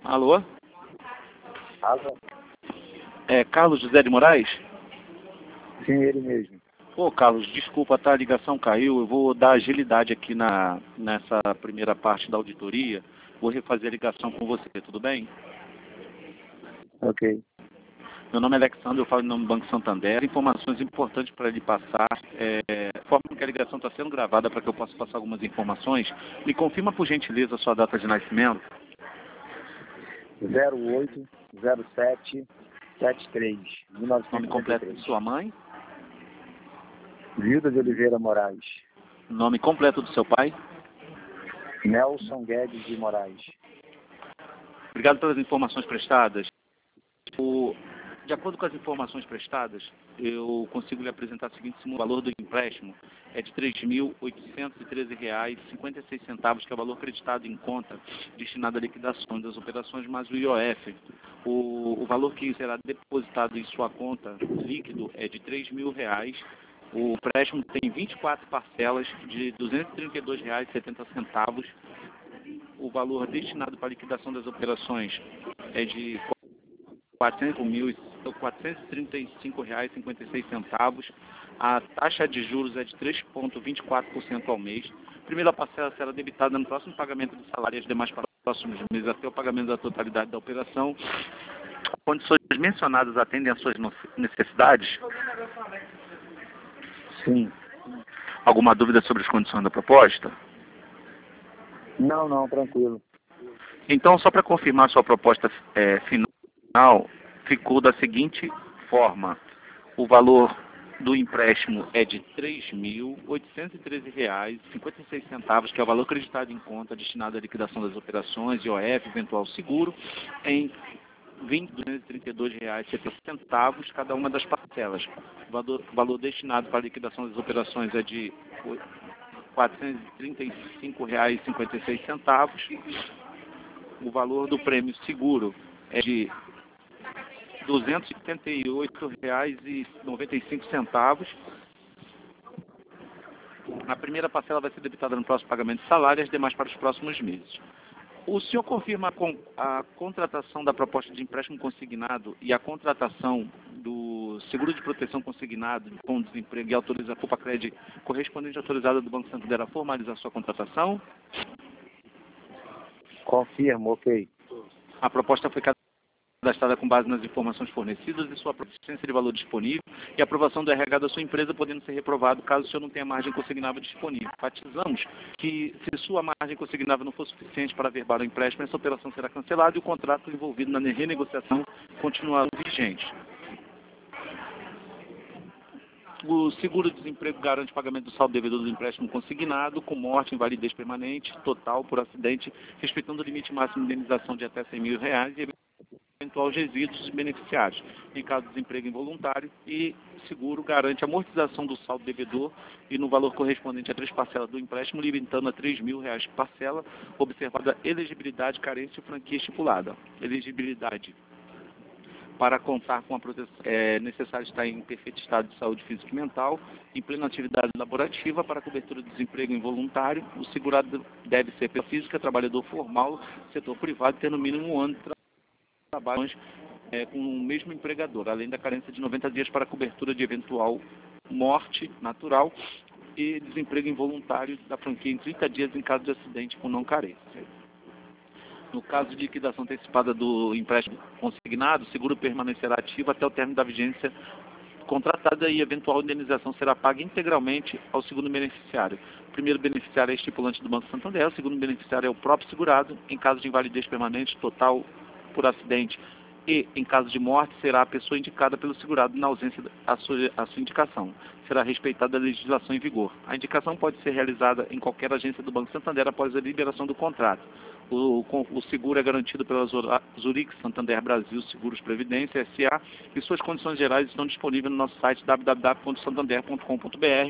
Alô? Alô? É Carlos José de Moraes? Sim, ele mesmo. Ô, Carlos, desculpa, tá? A ligação caiu. Eu vou dar agilidade aqui nessa primeira parte da auditoria. Vou refazer a ligação com você, tudo bem? Ok. Meu nome é Alexandre, eu falo em nome do Banco Santander. Informações importantes para lhe passar. A forma que a ligação está sendo gravada para que eu possa passar algumas informações. Me confirma, por gentileza, a sua data de nascimento. 080773, Nome completo de 1993. sua mãe. Vilda de Oliveira Moraes. Nome completo do seu pai. Nelson Guedes de Moraes. Obrigado pelas informações prestadas. De acordo com as informações prestadas, eu consigo lhe apresentar o seguinte: o valor do empréstimo é de R$ 3.813,56, que é o valor acreditado em conta destinado à liquidação das operações, mais o IOF. O valor que será depositado em sua conta líquido é de R$ 3.000. O empréstimo tem 24 parcelas de R$ 232,70. O valor destinado para a liquidação das operações é de R$ 435,56. A taxa de juros é de 3,24% ao mês. A primeira parcela será debitada no próximo pagamento do salário e as demais para os próximos meses até o pagamento da totalidade da operação. Condições mencionadas atendem às suas necessidades? Sim. Alguma dúvida sobre as condições da proposta? Não, tranquilo. Então, só para confirmar sua proposta final, ficou da seguinte forma: o valor do empréstimo é de R$ 3.813,56, que é o valor acreditado em conta destinado à liquidação das operações, IOF, eventual seguro, em R$ 232,70 cada uma das parcelas. O valor destinado para a liquidação das operações é de R$ 435,56. O valor do prêmio seguro é de R$ 278,95. A primeira parcela vai ser debitada no próximo pagamento de salário e as demais para os próximos meses. O senhor confirma a contratação da proposta de empréstimo consignado e a contratação do seguro de proteção consignado com desemprego e autoriza a FUPA-CRED correspondente autorizada do Banco Santander a formalizar sua contratação? Confirmo, ok. A proposta foi cadastrada com base nas informações fornecidas e sua proficiência de valor disponível e aprovação do RH da sua empresa, podendo ser reprovado caso o senhor não tenha margem consignável disponível. Enfatizamos que, se sua margem consignável não for suficiente para averbar o empréstimo, essa operação será cancelada e o contrato envolvido na renegociação continuará vigente. O seguro-desemprego garante pagamento do saldo devedor do empréstimo consignado, com morte, invalidez permanente, total por acidente, respeitando o limite máximo de indenização de até R$ 100.000 e eventuais resíduos dos beneficiários, em caso de desemprego involuntário, e seguro garante a amortização do saldo devedor e no valor correspondente a 3 parcelas do empréstimo, limitando a R$ 3.000 por parcela, observada a elegibilidade, carência e franquia estipulada. Elegibilidade: para contar com a proteção, é necessário estar em perfeito estado de saúde física e mental, em plena atividade laborativa. Para a cobertura de desemprego involuntário, o segurado deve ser pessoa física, trabalhador formal, setor privado, ter no mínimo 1 ano de trabalho com o mesmo empregador, além da carência de 90 dias para a cobertura de eventual morte natural e desemprego involuntário da franquia em 30 dias em caso de acidente com não carência. No caso de liquidação antecipada do empréstimo consignado, o seguro permanecerá ativo até o término da vigência contratada e eventual indenização será paga integralmente ao segundo beneficiário. O primeiro beneficiário é estipulante do Banco Santander, o segundo beneficiário é o próprio segurado. Em caso de invalidez permanente, total por acidente e em caso de morte, será a pessoa indicada pelo segurado na ausência da sua indicação. Será respeitada a legislação em vigor. A indicação pode ser realizada em qualquer agência do Banco Santander após a liberação do contrato. O seguro é garantido pela Zurich Santander Brasil Seguros Previdência S.A. e suas condições gerais estão disponíveis no nosso site www.santander.com.br